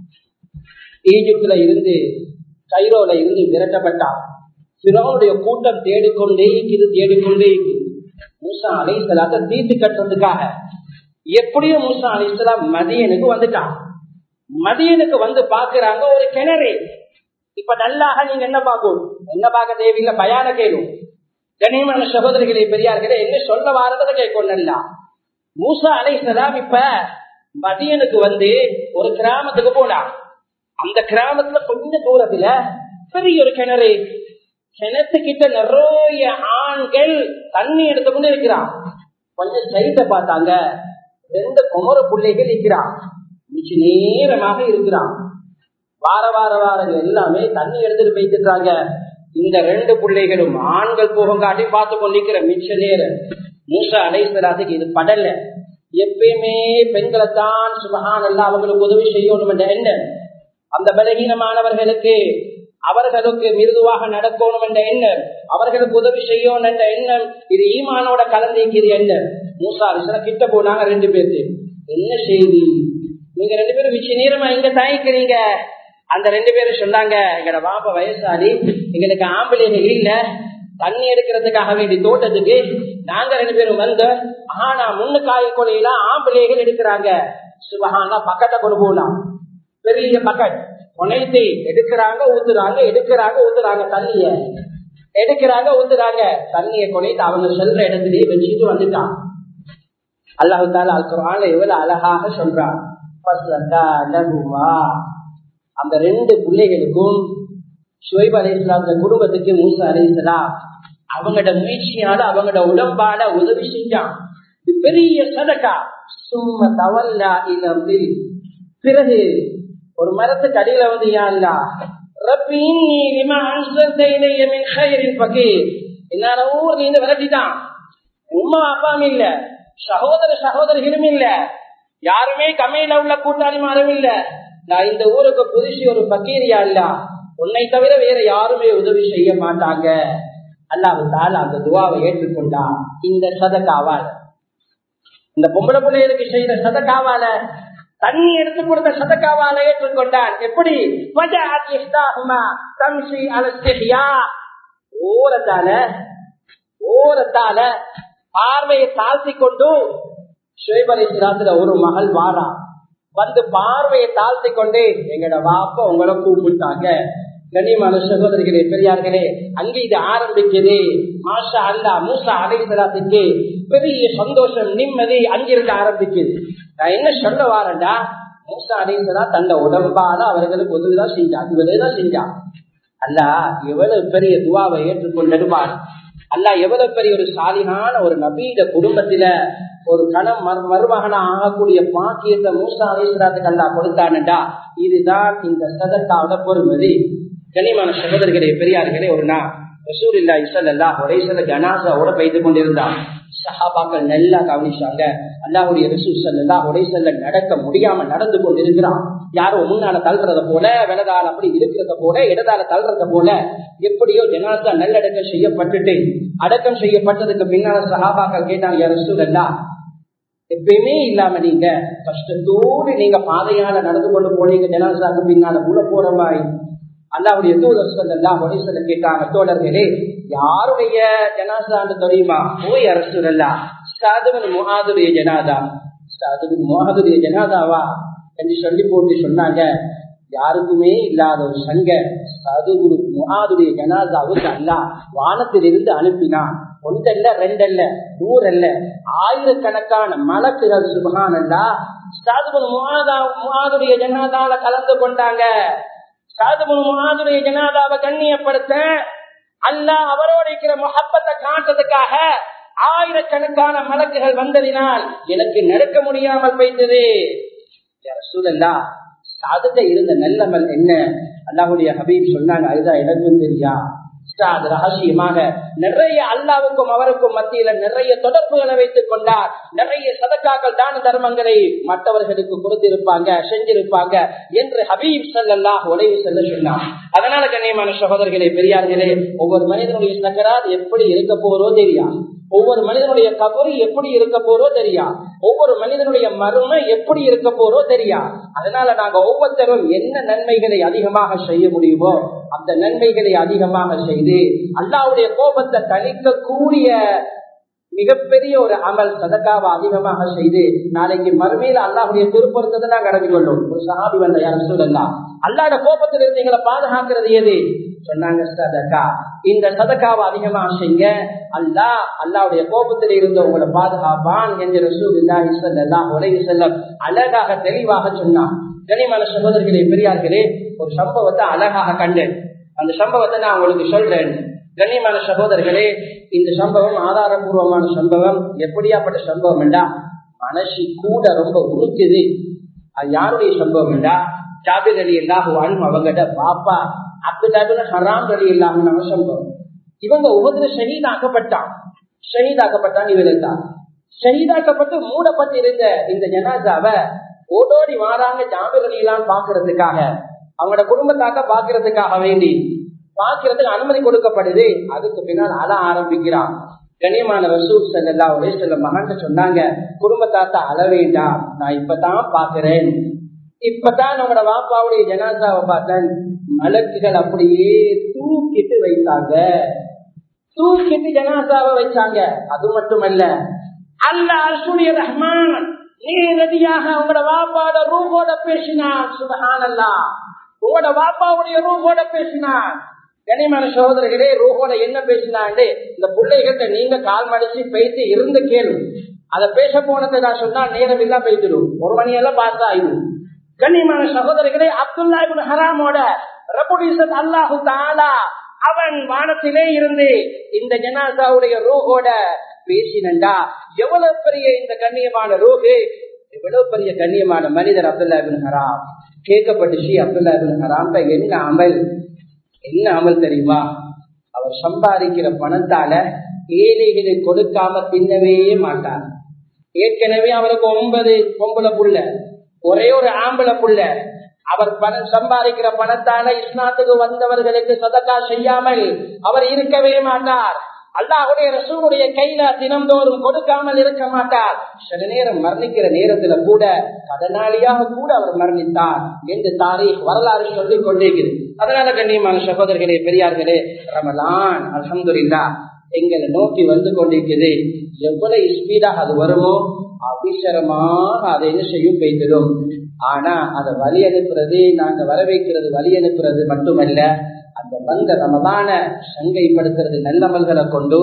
ஈஜிப்துல இருந்து கைரோல இருந்து விரட்டப்பட்டார். ஃபிரௌனுடைய கூட்டம் தேடிக்கொண்டே இருக்குது. மூசா அலைஹிஸ்ஸலாத்தை தீர்த்து கட்டுறதுக்காக எப்படியோ மூசா அலைஹிஸ்ஸலாம் மதியனுக்கு வந்துட்டான். மதியனுக்கு வந்து பாக்குறாங்க ஒரு கிணறு. இப்ப நல்லாக நீங்க என்ன பார்க்க தேவையில்லை, பயான கேளும். கண்ணியமான சகோதரிகளே, பெரியார்களே, என்ன சொல்ல வாரதை கேட்கொள்ள. மூசா அலைஹிஸ்ஸலாம் இப்ப மதியனுக்கு வந்து ஒரு கிராமத்துக்கு போனான். அந்த கிராமத்துல கொஞ்சம் தூரத்துல பெரிய ஒரு கிணறு. கிணத்துக்கிட்ட நிறைய ஆண்கள் தண்ணி எடுத்துக்கொண்டு இருக்கிறான். கொஞ்சம் சைட்ட பார்த்தாங்க, 2 குமர பிள்ளைகள் இருக்கிறான். மிச்ச நேரமாக இருக்கிறான். வார எல்லாமே தண்ணி எடுத்துட்டு போயிட்டுறாங்க. இந்த 2 பிள்ளைகளும் ஆண்கள் போகாட்டி பார்த்து கொண்டிருக்கிற மிச்ச நேரம் மூசா அலைஹிஸ்ஸலாத்துக்கு இது படல. எப்பயுமே பெண்களைத்தான் சுப்ஹானல்லாஹ் அவங்களுக்கு உதவி செய்யணும் என்ற எண்ணம், அந்த பலகீனமானவர்களுக்கு அவர்களுக்கு மிருதுவாக நடக்கணும் என்ற எண்ணம், அவர்களுக்கு உதவி செய்யணும் என்ற எண்ணம், இது ஈமானோட கலந்திருக்கிற எண்ணம். மூசா அலைஹிஸ்ஸலாம் கிட்ட போனாங்க 2 பேருக்கு. என்ன செய்தி, நீங்க 2 பேரும் மிச்ச நேரமா எங்க தாய்க்கிறீங்க? அந்த 2 பேரும் சொன்னாங்க, எங்கட பாப்பா வயசாளி, எங்களுக்கு ஆம்பளைகள் இல்ல, தண்ணி எடுக்கிறதுக்காக வேண்டி தோட்டத்துக்கு நாங்க 2 பேரும் வந்தோம். ஆனா முன்னுக்காய் கொலையில ஆம்பளைகள் எடுக்கிறாங்க. சுபஹானா, பக்கத்தை கொண்டு போகலாம், பெரிய பக்கெட் உனைத்து எடுக்கிறாங்க ஊத்துறாங்க தண்ணிய எடுக்கிறாங்க ஊத்துறாங்க. தண்ணியை கொனைத்து அவங்க செல்ற இடத்திலேயே வச்சுட்டு வந்துட்டான். அல்லாஹ் தஆலா அல் குர்ஆன்ல எவ்வளவு அழகாக சொல்றான். அந்த 2 பிள்ளைகளுக்கும் ஷுவைப் அலைஹிஸ்ஸலாம் குடும்பத்துக்கு மூசா அலைஹிஸ்ஸலாம் அவங்களோட முயற்சியால அவங்களோட உடம்பால உதவி செஞ்சான். இது பெரிய சதகா. சும்ம தவல்லா இலபில், பிறகு ஒரு மரத்துக்கு அடியில வந்து, யா அல்லாஹ் ரப்பி இன்னி லிமா அன்ஸல்த இலைய மின் கைரின் ஃபகீர், என்னால ஊர் நீ விரட்டிட்டான். உம்மா அப்பாவும் இல்ல, சகோதரிகளும் இல்ல, யாருமே கமையில உள்ள கூட்டாளிமாரும் இல்ல, நான் இந்த ஊருக்கு புதுசு ஒரு பக்கீரியா இல்ல, உன்னை தவிர வேற யாருமே உதவி செய்ய மாட்டாங்க. அல்லாஹ் தஆலா அந்த துஆவை ஏற்றுக்கொண்டா. இந்த சதகாவால, இந்த பொம்பளை பிள்ளைகளுக்கு செய்த சதகாவால, தண்ணி எடுத்து கொடுத்த சதகாவால ஏற்றுக்கொண்டான். எப்படி? ஓரத்தால பார்வையை தாழ்த்தி கொண்டு ஷுவைப் அலைஹிஸ்ஸலாத்துல ஒரு மகள் வாரா, வந்து பார்வையை தாழ்த்தி கொண்டே, எங்கட வாப்பா உங்களை கூப்பிட்டாங்க. கண்ணியமான சகோதரிகளே, பெரியார்களே, அங்கே இது ஆரம்பிக்குது. மாஷா அல்லாஹ், மூசா அலைஹிஸ்ஸலாத்துக்கு பெரிய சந்தோஷம், நிம்மதி அங்கிருந்து ஆரம்பிக்குது. நான் என்ன சொல்ல வாரேன்டா, மூசா அலைஹிஸ்ஸலாம் தன்னை உடம்பால அவர்களுக்கு உதவிதான் செஞ்சான், இவதான் செஞ்சான். அல்லாஹ் எவ்வளவு பெரிய துஆவை ஏற்றுக்கொண்டிருப்பார். அல்லாஹ் எவ்வளவு பெரிய ஒரு சாலிகான ஒரு நபீட குடும்பத்தில ஒரு கணம் மருமகனா ஆகக்கூடிய பாக்கியத்தை மூசா அலைஹிஸ்ஸலாத்துக்கு அல்லாஹ் கொடுத்தானடா. இதுதான் இந்த சதகாவோட பொறுமதி. கண்ணியமான சகோதரர்களே, பெரியார்களே, ஒரு நாள் ரசூலுல்லாஹி ஸல்லல்லாஹு அலைஹி வஸல்லம் ஜனாஸாவோட போய்த்து கொண்டிருந்தார். சஹாபாக்கள் நல்லா கவனிச்சாங்க. அல்லாஹ்வுடைய ரசூல் ஸல்லல்லாஹு அலைஹி வஸல்லம் நடக்க முடியாம நடந்து கொண்டிருக்கிறான். யாரோ முன்னால தள்ளுறத போல, வலதால அப்படி இருக்கிறத போல, இடதால தள்ளுறத போல. எப்படியோ ஜனாஸா நல்லடக்கம் செய்யப்பட்டுட்டு, அடக்கம் செய்யப்பட்டதுக்கு பின்னால சஹாபாக்கள் கேட்டாங்க, யா ரசூலல்லாஹ், எப்பயுமே இல்லாம நீங்க கஷ்டத்தோடு நீங்க பாதையால நடந்து கொண்டு போனீங்க, ஜனாஸாக்கு பின்னால உள்ள போற மாதிரி. அல்லாஹ்வுடைய தூதர் ஸல்லல்லாஹு அலைஹி வஸல்லம் கேட்டாங்க, தோழர்களே யாருடைய ஜனாஸான்னு தெரியுமா? ஓய் யா ரசூலல்லாஹ், ஸஅத் இப்னு முஆதுடைய ஜனாஸா. ஸஅத் இப்னு முஆதுடைய ஜனாஸாவா என்று சொல்லி போட்டு சொன்னாங்க. யாருக்குமே இல்லாத ஒரு சங்க ஸஅத் இப்னு முஆதுடைய ஜனாஸாவுக்கு அல்லாஹ் வானத்திலிருந்து அனுப்பினான். ஒன்றல்ல, ரெண்டல்ல, 100 அல்ல, ஆயிரக்கணக்கான மலக்குகள் சுப்ஹானல்லாஹ் ஸஅத் இப்னு முஆதுடைய ஜனாஸால கலந்து கொண்டாங்க. ஸஅத் இப்னு முஆதுடைய ஜனாஸாவை கண்ணியப்படுத்த அல்லாஹ் அவரோட இருக்கிற முஹப்பத்தை காட்டுறதுக்காக ஆயிரக்கணக்கான மலக்குகள் வந்ததினால் எனக்கு நடக்க முடியாமல் போய்த்தது. யா ரசூலல்லாஹ், ஸஅத்ல இருந்த நல்லமல் என்ன? அல்லாஹ்வுடைய ஹபீப் சொன்னாங்க, அதுதான் எனக்கும் தெரியா. ஸஅத் ரகசியமாக நிறைய அல்லாஹ்வுக்கும் அவருக்கும் மத்தியில நிறைய தொடர்புகளை வைத்துக் கொண்டார். நிறைய சதக்காக்கள், தான தர்மங்களை மற்றவர்களுக்கு கொடுத்திருப்பாங்க, செஞ்சிருப்பாங்க என்று ஹபீப் ஸல்லல்லாஹு அலைஹி வஸல்லம் சொன்னார். அதனால கண்ணியமான சகோதரர்களே, பெரியார்களே, ஒவ்வொரு மனிதனுடைய சக்கராத் எப்படி இருக்க போறோ தெரியா, ஒவ்வொரு மனிதனுடைய கபரு எப்படி இருக்க போறோ தெரியா, ஒவ்வொரு மனிதனுடைய மறுமை எப்படி இருக்க போறோ தெரியா. அதனால நாங்க ஒவ்வொருத்தரும் என்ன நன்மைகளை அதிகமாக செய்ய முடியுமோ அந்த நன்மைகளை அதிகமாக செய்து அல்லாஹ்வுடைய கோபத்தை தணிக்கக்கூடிய மிகப்பெரிய ஒரு அமல் சதக்காவை அதிகமாக செய்து நாளைக்கு மறுமையில அல்லாஹ்வுடைய திருப்பொருத்தத்தை நாங்க அடைந்து கொள்ளும். ஒரு சஹாபி வந்த, யா ரசூலல்லாஹ், அல்லாஹ்வுடைய கோபத்திலிருந்து எங்களை பாதுகாக்கிறது எது? சொன்னாங்க, சதக்கா. இந்த சதக்காவை அதிகமாக செய்யுங்க, அல்லாஹ்வுடைய கோபத்தில் இருந்து உங்களை பாதுகாப்பான் என்று ரசூலுல்லாஹி ஸல்லல்லாஹு அலைஹி வஸல்லம் அழகாக தெளிவாக சொன்னார். கனிமான சகோதரர்களே, பெரியார்களே, ஒரு சம்பவத்தை அழகாக கண்டேன். அந்த சம்பவத்தை நான் உங்களுக்கு சொல்றேன். கண்ணியமான சகோதரர்களே, இந்த சம்பவம் ஆதாரபூர்வமான சம்பவம். எப்படியாப்பட்ட சம்பவம் என்றா, மனசு கூட ரொம்ப உறுத்துது. அது யாருடைய சம்பவம் என்றா, ஜாபிர் ரலியல்லாஹு அன்ஹு அவங்கட பாப்பா அப்துல்லாஹ் இப்னு ஹராம் ரலியல்லாஹு அன்ஹு சம்பவம். இவங்க உஹதுல ஷஹீதாக்கப்பட்டான். இவர்கள் ஷஹீதாக்கப்பட்டு மூடப்பட்டிருந்த இந்த ஜனாஸாவை ஓடோடி வாராங்க ஜாபிர் ரலியல்லாஹு பாக்குறதுக்காக, அவங்களோட குடும்பத்தாக்க பாக்குறதுக்காக வேண்டி பாக்குறதுக்கு அனுமதி கொடுக்கப்படுது. அதுக்கு பின்னால் அழ ஆரம்பிக்கிறான். கண்ணியமான ரசூல் ஸல்லல்லாஹு அலைஹி வஸல்லம் மகன் சொன்னாங்க, குடும்பத்தாத்த அழ வேண்டாம், நான் இப்பதான் பாக்குறேன், இப்பதான் நம்மளோட வாப்பாவுடைய ஜனாஸாவை பார்த்தேன். மலக்குகள் அப்படியே தூக்கிட்டு வைத்தாங்க, தூக்கிட்டு ஜனாஸாவை வச்சாங்க. அது மட்டுமல்ல, அல்லாஹ் அர்ஷுடைய ரஹ்மான் நேரடியாக உங்களோட வாப்பாவோட ரூஹோட பேசினான். சுப்ஹானல்லாஹ், உங்களோட வாப்பாவுடைய ரூஹோட பேசினான். கனிமான சகோதரர்களே, ரூஹோட என்ன பேசினாண்டு இந்த பிள்ளைகிட்ட நீங்க கால் மடிச்சு பேசி இருந்து கேளு. அதை பேச போனதை நான் சொன்னா நேரம் எல்லாம் பேசிடும், 1 மணியெல்லாம் பார்த்தா ஆயிடும். கண்ணியமான சகோதரர்களே, அப்துல்லாஹ் இப்னு ஹராமோட ரப்புல் இஸ்ஸத் அல்லாஹு தஆலா அவன் வானத்திலே இருந்து இந்த ஜனாஸாவுடைய ரூஹோட பேசினண்டா எவ்வளவு பெரிய இந்த கண்ணியமான ரூஹு, எவ்வளவு பெரிய கண்ணியமான மனிதர் அப்துல்லாஹ் இப்னு ஹராம். கேட்கப்பட்டுச்சு, அப்துல்லாஹ் இப்னு ஹராம் என்ன அமல் தெரியுமா? அவர் சம்பாதிக்கிற பணத்தால ஏழைகளை கொடுக்காம தின்னவே மாட்டார். ஏற்கனவே அவருக்கு 9 பொம்பளை புள்ள, ஒரே ஒரு ஆம்பளை புள்ள. அவர் பணம் சம்பாதிக்கிற பணத்தால இஸ்லாத்துக்கு வந்தவர்களுக்கு சதக்கா செய்யாமல் அவர் இருக்கவே மாட்டார். அல்லாஹ்வுடைய ரசூலுடைய கையில தினந்தோறும் கொடுக்காமல் இருக்க மாட்டார். சில நேரம் மரணிக்கிற நேரத்துல கூட கடனாளியாக கூட அவர் மரணித்தார் என்று தாரீக் வரலாறு சொல்லிக் கொண்டிருக்கிறது. அதனால கண்ணியமான சகோதரர்களே, பெரியார்களே, ரமலான் அல்ஹம்துலில்லாஹ் எங்களை நோக்கி வந்து கொண்டிருக்கிறது. எவ்வளவு ஸ்பீடாக அது வருமோ அபிசரமாக அதை என்ன செய்யும் பெய்திடும். ஆனா அதை வழி அனுப்புறது, நாங்க வரவேற்கிறது வழி அனுப்புறது மட்டுமல்ல, அந்த வந்த ரமலான சங்கைப்படுத்துறது நல்லமல்களை கொண்டு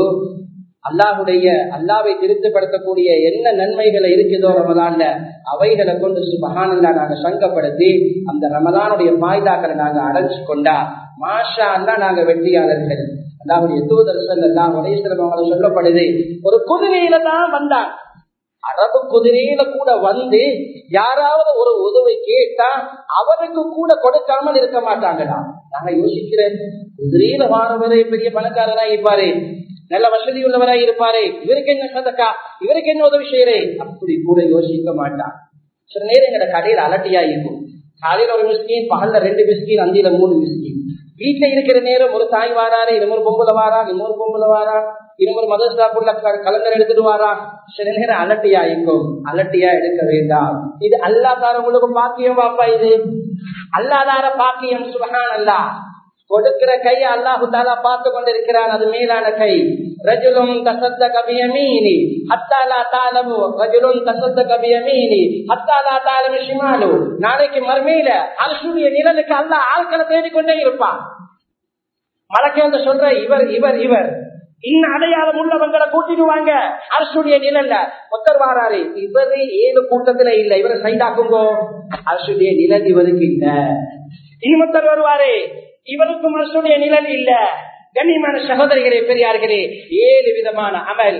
அல்லாஹ்வை திருப்திப்படுத்தக்கூடிய என்ன நன்மைகளை இருக்குதோ ரமலான்ல அவைகளை கொண்டு சுப்ஹானல்லாஹ் நாங்க சங்கப்படுத்தி அந்த ரமலானுடைய பாய்தாக்களை நாங்க அடைஞ்சு கொண்டா மாஷா அல்லாஹ் நாங்க வெற்றியாளர்கள். அல்லாஹ்வுடைய தூதர் ஸல்லல்லாஹு அலைஹி வஸல்லம் அவங்கள சொல்லப்படுது, ஒரு குதிரையில தான் வந்தாங்க. அரபு குதிரையில கூட வந்து யாராவது ஒரு உதவி கேட்டா அவருக்கு கூட கொடுக்காமல் இருக்க மாட்டாங்கடா. நாங்க யோசிக்கிறேன், குதிரையில வாரவரே பெரிய பணக்காரராக இருப்பாரு, நல்ல வசதி உள்ளவராக இருப்பாரு, இவருக்கு என்ன சதக்கா, இவருக்கு என்ன உதவி செய்யறே, அப்படி கூட யோசிக்க மாட்டான். சில நேரம் எங்கட கடையில அலட்டியா இருக்கும். காலையில ஒரு மிஸ்கின், பகல்ல 2 மிஸ்கின், அந்தியில 3 மிஸ்கின். வீட்டுல இருக்கிற நேரம் ஒரு தாய் வாராரு, இன்னொரு பொம்புல வாரா, இன்னொரு பொம்புல வாரா, இன்னொரு மதரசாக்குள்ள கலந்தர் எடுத்துட்டு வாரா. சில நேரம் அலட்டியா இருக்கும். அலட்டியா எடுக்க வேண்டாம். இது அல்லாஹ் தாரவங்களுக்கு பாக்கியம் பாப்பா, இது அல்லாஹ் தார பாக்கியம். சுப்ஹான் அல்லாஹ். கொடுக்கிற கை அல்லாஹு தஆலா பார்த்து கொண்டிருக்கிறான். அது மேலான கை. ரஜுலுன் தஸத்தக பியமீனி ஹத்தா லா தஅலமு ரஜுலுன் தஸத்தக பியமீனி ஹத்தா லா தஅலமு ஷிமாலு. நாளைக்கு மர்மையில அர்ஷுடைய நிழலுக்கு அல்லாஹ் ஆட்களை தேடிக்கொண்டே இருப்பான். மலக்கு வந்து சொல்ற, இவர் இவர் இவர் இன்னும் அடையாளம் உள்ளவங்களை கூட்டிடுவாங்க அர்ஷுடைய நிழல்ல. ஒருத்தர் வாராரு, இவரு 7 கூட்டத்துல இல்ல, இவரை சைடாக்குங்கோ, அர்ஷுடைய நிழல் இவருக்கு இல்ல. இன்னொருத்தர் வருவாரு, இவருக்கும் அர்ஷுடைய நிழல் இல்ல. கண்ணியமான சகோதரிகளே, பெரியார்களே, 7 விதமான அமல்.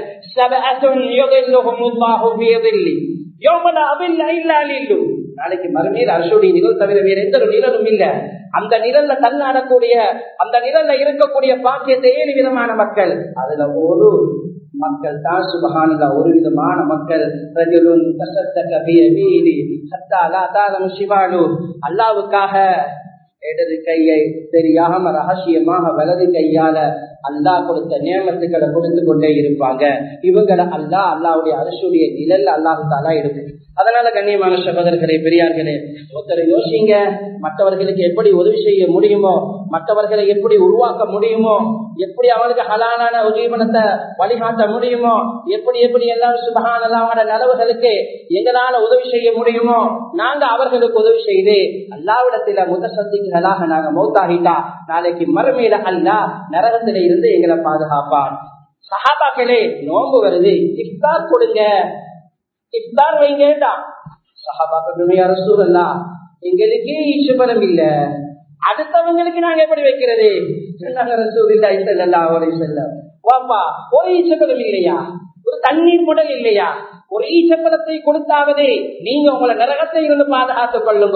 நாளைக்கு மறுமையில் அர்ஷுடைய நிழல் தவிர வேற எந்த ஒரு நிழலும் இல்ல. அந்த நிழல்ல தன்னாடக்கூடிய, அந்த நிழல்ல இருக்கக்கூடிய பாக்கியத்தை 7 விதமான மக்கள். அதுல ஒரு மக்கள் தான் சுப்ஹானல்லாஹ், ஒரு விதமான மக்கள். ரஜுலுன் தஸத்தக பியமீனி ஹத்தா லா தஅலமு ஷிமாலு. அல்லாஹ்வுக்காக இடது கையை தெரியாம ரகசியமாக வலது கையால அல்லாஹ் கொடுத்த நியமத்துக்களை கொடுத்து கொண்டே இருப்பாங்க. இவங்களை அல்லாஹ்வுடைய அர்ஷுடைய நிழல் அல்லாஹ் தஆலா இருக்கு. அதனால கண்ணியமான சகோதரர்களே, பெரியார்களே, ஒருத்தரை யோசிங்க. மற்றவர்களுக்கு எப்படி உதவி செய்ய முடியுமோ, மற்றவர்களை எப்படி உருவாக்க முடியுமோ, எப்படி அவனுக்கு ஹலாலான ஜீவனத்தை வழிகாட்ட முடியுமோ, எப்படி எப்படி எல்லாம் சுப்ஹானல்லாஹ் அவங்களோட நலவுகளுக்கு எங்களால உதவி செய்ய முடியுமோ நாங்க அவர்களுக்கு உதவி செய்து அல்லாஹ்விடத்தில முத்தசத்திகளாக நாங்க மௌத்தாகிட்டா நாளைக்கு மறுமையில அல்லாஹ் நரகத்தில இருந்து எங்களை பாதுகாப்பான். சஹாபாக்களே, நோன்பு வருது, இஃப்தார் கொடுங்க, இஃப்தார் வைங்கடா. சஹாபாக்கள், யா ரசூலல்லாஹ், எங்களுக்கு ஈச்சபலம் இல்ல, அடுத்தவங்களுக்கு நாங்க எப்படி வைக்கிறது? ரசூலுல்லாஹி ஸல்லல்லாஹு அலைஹி வஸல்லம், வாப்பா ஒரு ஈச்சபலம் இல்லையா, ஒரு தண்ணீர் குடல் இல்லையா, ஒரு ஈச்சப்பழத்தை கொடுத்தாவது நீங்க உங்களை நரகத்தை இருந்து பாதுகாத்துக் கொள்ளுங்க.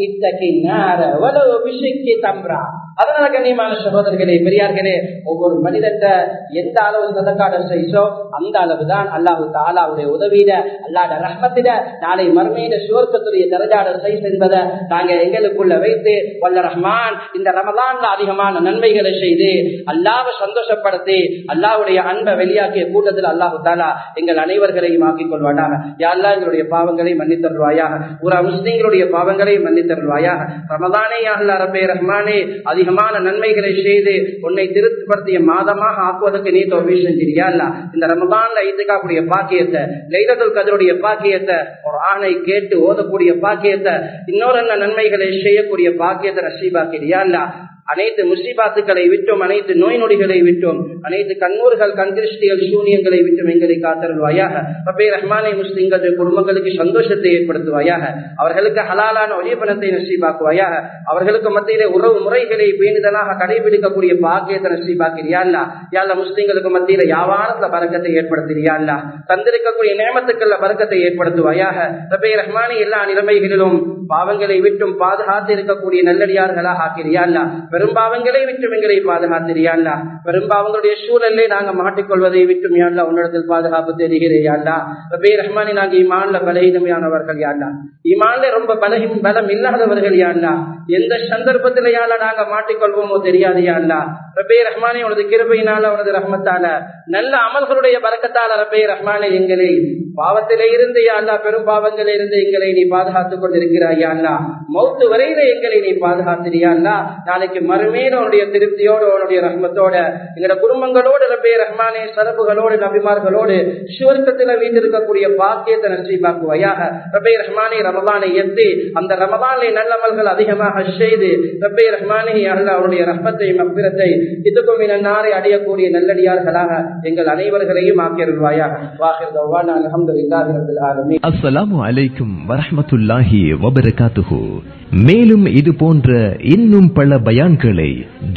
அதனால கண்ணியமான சகோதரர்களே, பெரியார்களே, ஒவ்வொரு மனிதன் எந்த அளவு சதக்காட செய்சோ அந்த அளவுதான் அல்லாஹு தஆலாவுடைய உதவியில, அல்லாஹ்வுடைய ரஹ்மத்தில நாளை மர்மையில சுவர்க்கத்துடைய தரஜாட செய்ஸ் என்பதை நாங்க எங்களுக்குள்ள வைத்து வல்ல ரஹ்மான் இந்த ரமலான்ல அதிகமான நன்மைகளை செய்து அல்லாஹ்வை சந்தோஷப்படுத்தி அல்லாஹ்வுடைய அன்பை வெளியாக்கிய கூட்டத்தில் அல்லாஹு தஆலா எங்கள் அனைவர்களையும் ஆக்கிக் கொள்வானாக. யா அல்லாஹ், எங்களுடைய பாவங்களை மன்னித்தருள்வாயாக, ஒரு முஸ்லிம்களுடைய பாவங்களை மன்னித்தருள்வாயாக. ரமலானை யா அல்லாஹ் ரப்பே ரஹ்மானே அதிகமான நன்மைகளை செய்து உன்னை திருப்திப்படுத்திய மாதமாக ஆக்குவதற்கு நீ தௌஃபீக் செஞ்சிரியா அல்லாஹ். இந்த ரமலான்ல இத்காஃபுடைய பாக்கியத்தை, லைலத்துல் கத்ருடைய பாக்கியத்தை, குர்ஆனை கேட்டு ஓதக்கூடிய பாக்கியத்தை, இன்னொரு நன்மைகளை செய்யக்கூடிய பாக்கியத்தை நசீபாக்கிறியா அல்லாஹ். அனைத்து முசீபாத்துக்களை விட்டும், அனைத்து நோய் நொடிகளை விட்டும், அனைத்து கண்ணூர்கள், கண்கிருஷ்டிகள், சூனியங்களை விட்டும் எங்களை காத்தருள்வாயாக. ரப்பே ரஹ்மானே, முஸ்லிம்கள் குடும்பங்களுக்கு சந்தோஷத்தை ஏற்படுத்துவாயாக, அவர்களுக்கு ஹலாலான ஒளிபனத்தை நசீபாக்குவாயாக, அவர்களுக்கு மத்தியிலே உறவு முறைகளை பேணுதலாக கடைபிடிக்கக்கூடிய பாக்கியத்தை நசீபாக்கிறியா அல்லாஹ். யா அல்லாஹ், முஸ்லிம்களுக்கு மத்தியில யாவானத்துல பரக்கத்தை ஏற்படுத்துறியா அல்லாஹ், தந்திருக்கக்கூடிய நேமத்துக்கள் பரக்கத்தை ஏற்படுத்துவாயாக. ரப்பே ரஹ்மானே, எல்லா நிலைமைகளிலும் பாவங்களை விட்டும் பாதுகாத்து இருக்கக்கூடிய நல்லடியார்களாக ஆக்கிறியா அல்லாஹ். பெரும்பாவங்களை விட்டும் எங்களை பாதுகாத்திரியா அல்லாஹ். பெரும்பாவங்களுடைய சூழலை நாங்க மாட்டிக்கொள்வதை விட்டும் யா அல்லாஹ் உன்னிடத்தில் பாதுகாப்பு தெரிகிறேன் யா அல்லாஹ். ரப்பே ரஹ்மானே, நாங்க ஈமான்ல பலஹீனமானவர்கள் யா அல்லாஹ், ஈமான்ல ரொம்ப பலம் இல்லாதவர்கள் யா அல்லாஹ். எந்த சந்தர்ப்பத்தில யா அல்லாஹ் நாங்க மாட்டிக்கொள்வோமோ தெரியாது யா அல்லாஹ். ரப்பே ரஹ்மானே, உனது கிருபையினால, உனது ரஹ்மத்தால, நல்ல அமல்களுடைய பரக்கத்தால ரப்பே ரஹ்மானே எங்களை பாவத்திலே இருந்து யா அல்லாஹ், பெரும் பாவங்களில் இருந்து எங்களை நீ பாதுகாத்துக் கொண்டிருக்கிறாய் யா அல்லாஹ். மௌத்து வரையில எங்களை நீ பாதுகாத்திரியா அல்லாஹ். நாளைக்கு மறுமையில உன்னுடைய திருப்தியோடு, உன்னுடைய ரஹ்மத்தோட, எங்களோட குடும்பங்களோடு ரப்பே ரஹ்மானே, சரபுகளோடு, நபிமார்களோடு சுவர்க்கத்தில வீட்டிருக்கக்கூடிய பாக்கியத்தை நசீபாக்குவாயாக. ரப்பே ரஹ்மானே, ரமலானை எத்தி அந்த ரமலானை நல்லமல்கள் அதிகமாக செய்து ரப்பே ரஹ்மானே அல்லாஹ் உன்னுடைய ரஹ்மத்தை, மக்ஃபிரத்தை, இதுக்கும் இன்னாரை அடையக்கூடிய நல்லடியார்களாக எங்கள் அனைவர்களையும் ஆக்கியருள்வாயாக. வாஹிர் தவானா அல்ஹம்துலில்லாஹி ரப்பில் ஆலமீன். அஸ்ஸலாமு அலைக்கும் வரஹ்மத்துல்லாஹி வபரகாத்துஹு. மேலும் இது போன்ற இன்னும் பல பயான்களை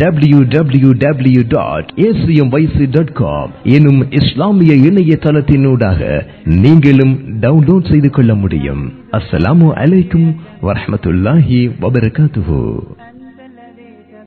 www.acmyc.com எனும் இஸ்லாமிய இணையதளத்தினூடாக நீங்களும் டவுன்லோட் செய்து கொள்ள முடியும். அஸ்ஸலாமு அலைக்கும் வரஹ்மத்துல்லாஹி வபரகாத்துஹு.